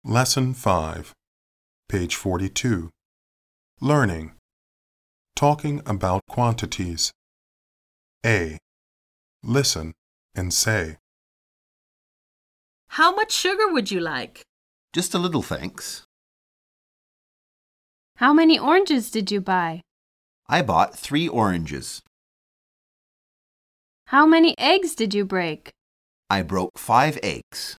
Lesson 5, page 42. Learning. Talking about quantities. A. Listen and say. How much sugar would you like? Just a little, thanks. How many oranges did you buy? I bought 3 oranges. How many eggs did you break? I broke 5 eggs.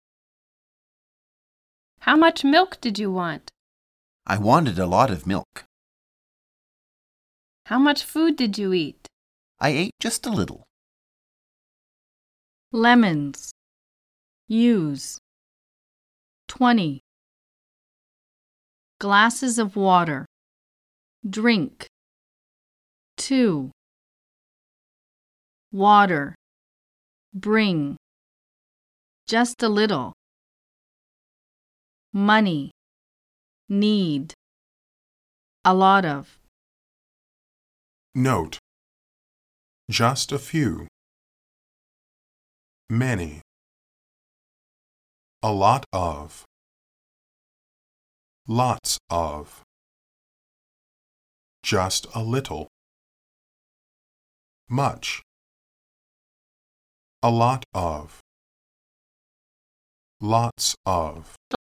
How much milk did you want? I wanted a lot of milk. How much food did you eat? I ate just a little. Lemons. Use. 20. Glasses of water. Drink. 2. Water. Bring. Just a little. Money. Need. A lot of. Note. Just a few. Many. A lot of. Lots of. Just a little. Much. A lot of. Lots of.